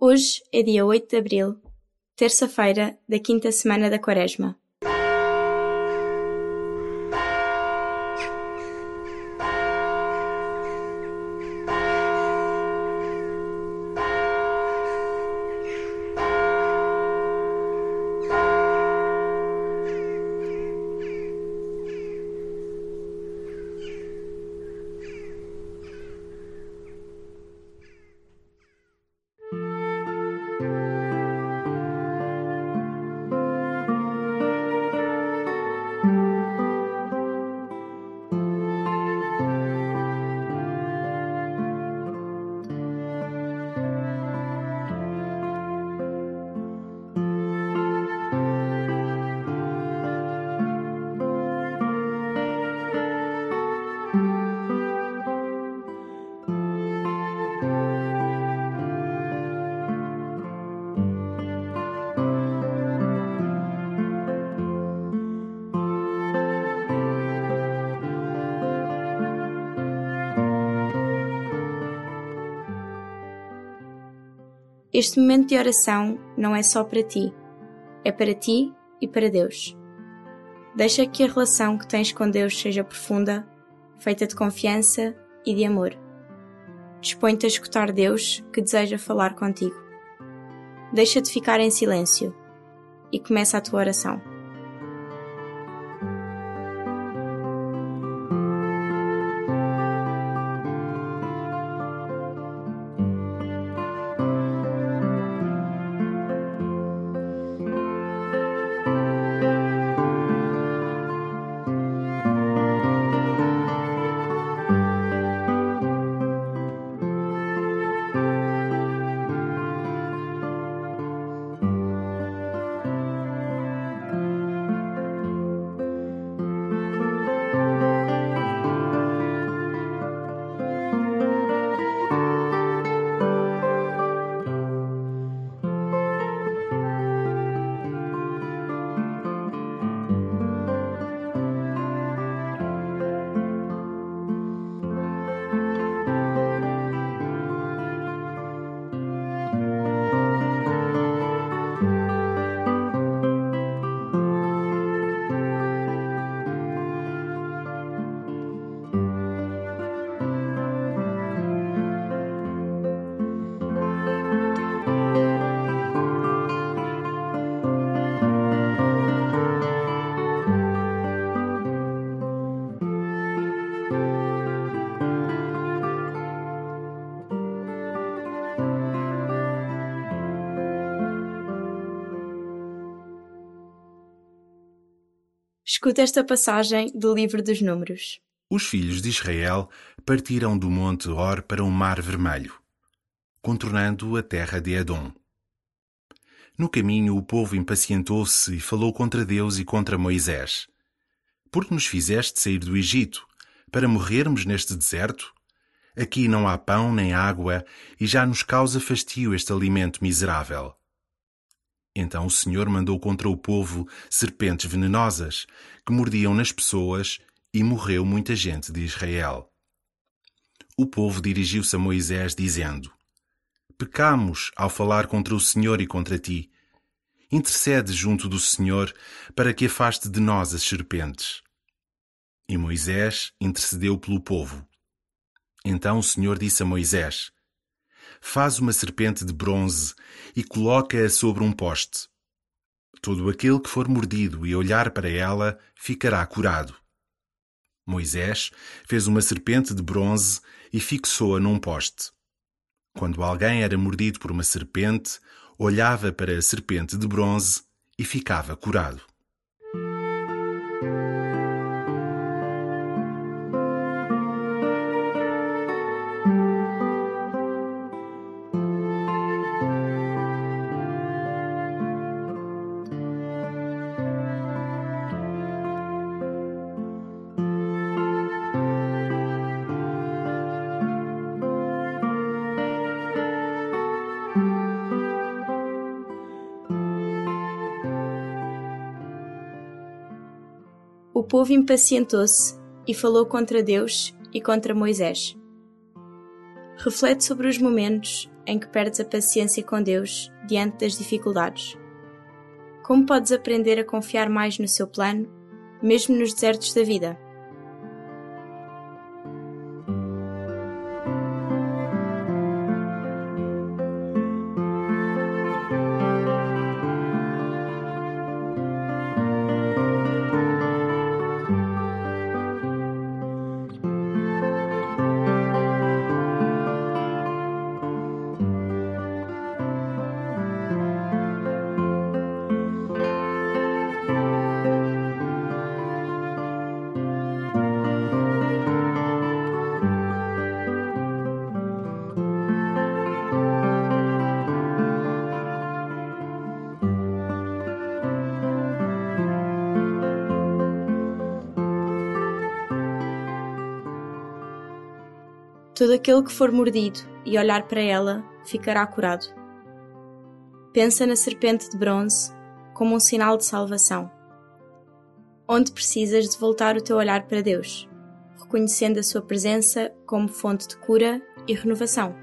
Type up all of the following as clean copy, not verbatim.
Hoje é dia 8 de abril, terça-feira da quinta semana da Quaresma. Este momento de oração não é só para ti, é para ti e para Deus. Deixa que a relação que tens com Deus seja profunda, feita de confiança e de amor. Dispõe-te a escutar Deus que deseja falar contigo. Deixa de ficar em silêncio e começa a tua oração. Escuta esta passagem do livro dos Números. Os filhos de Israel partiram do monte Hor para o Mar Vermelho, contornando a terra de Edom. No caminho o povo impacientou-se e falou contra Deus e contra Moisés. Por que nos fizeste sair do Egito, para morrermos neste deserto? Aqui não há pão nem água, e já nos causa fastio este alimento miserável. Então o Senhor mandou contra o povo serpentes venenosas, que mordiam nas pessoas, e morreu muita gente de Israel. O povo dirigiu-se a Moisés, dizendo: Pecamos ao falar contra o Senhor e contra ti. Intercede junto do Senhor, para que afaste de nós as serpentes. E Moisés intercedeu pelo povo. Então o Senhor disse a Moisés: Faz uma serpente de bronze e coloca-a sobre um poste. Todo aquele que for mordido e olhar para ela ficará curado. Moisés fez uma serpente de bronze e fixou-a num poste. Quando alguém era mordido por uma serpente, olhava para a serpente de bronze e ficava curado. O povo impacientou-se e falou contra Deus e contra Moisés. Reflete sobre os momentos em que perdes a paciência com Deus diante das dificuldades. Como podes aprender a confiar mais no seu plano, mesmo nos desertos da vida? Todo aquele que for mordido e olhar para ela ficará curado. Pensa na serpente de bronze como um sinal de salvação. Onde precisas de voltar o teu olhar para Deus, reconhecendo a sua presença como fonte de cura e renovação.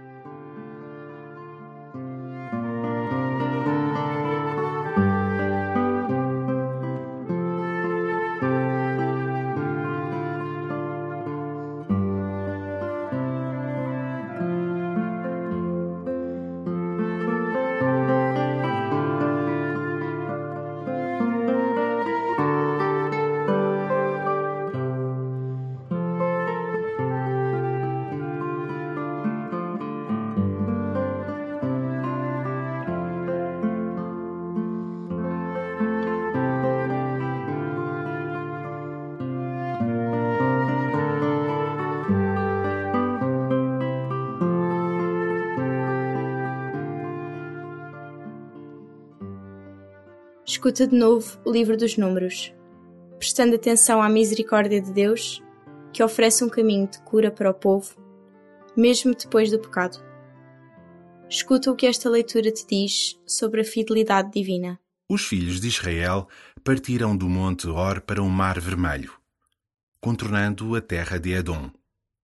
Escuta de novo o livro dos Números, prestando atenção à misericórdia de Deus, que oferece um caminho de cura para o povo, mesmo depois do pecado. Escuta o que esta leitura te diz sobre a fidelidade divina. Os filhos de Israel partiram do monte Hor para o Mar Vermelho, contornando a terra de Edom.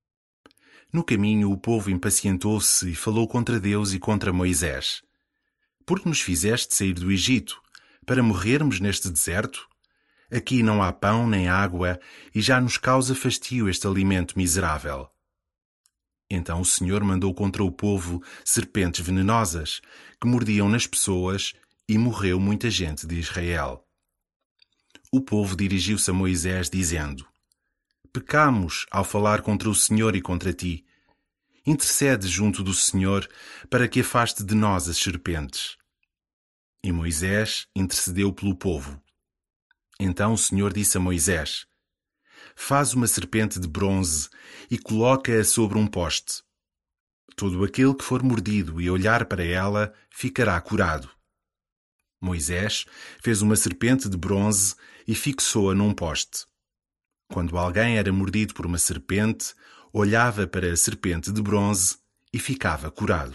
No caminho o povo impacientou-se e falou contra Deus e contra Moisés. Por que nos fizeste sair do Egito, para morrermos neste deserto? Aqui não há pão nem água, e já nos causa fastio este alimento miserável. Então o Senhor mandou contra o povo serpentes venenosas, que mordiam nas pessoas, e morreu muita gente de Israel. O povo dirigiu-se a Moisés, dizendo: Pecamos ao falar contra o Senhor e contra ti. Intercede junto do Senhor, para que afaste de nós as serpentes. E Moisés intercedeu pelo povo. Então o Senhor disse a Moisés: Faz uma serpente de bronze e coloca-a sobre um poste. Todo aquele que for mordido e olhar para ela ficará curado. Moisés fez uma serpente de bronze e fixou-a num poste. Quando alguém era mordido por uma serpente, olhava para a serpente de bronze e ficava curado.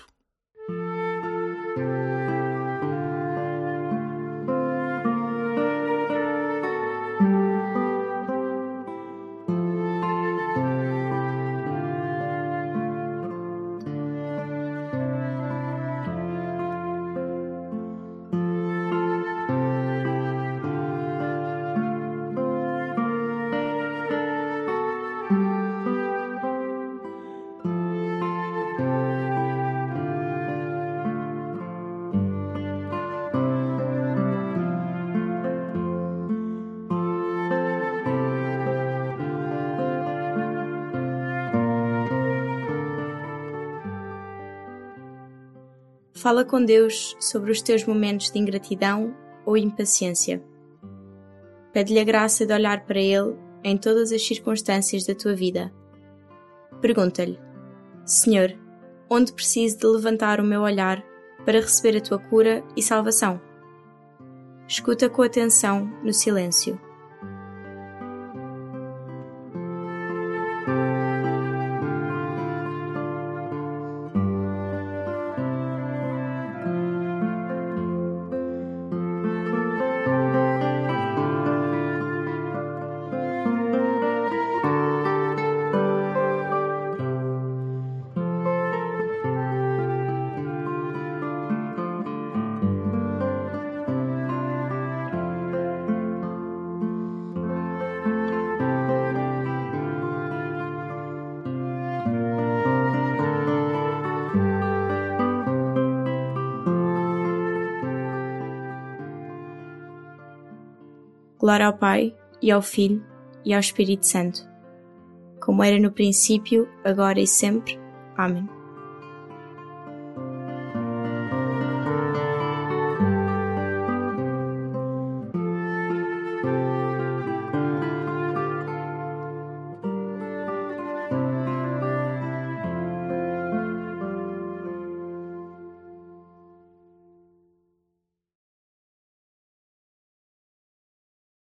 Fala com Deus sobre os teus momentos de ingratidão ou impaciência. Pede-lhe a graça de olhar para Ele em todas as circunstâncias da tua vida. Pergunta-lhe: Senhor, onde preciso de levantar o meu olhar para receber a tua cura e salvação? Escuta com atenção no silêncio. Glória ao Pai, e ao Filho, e ao Espírito Santo, como era no princípio, agora e sempre. Amém.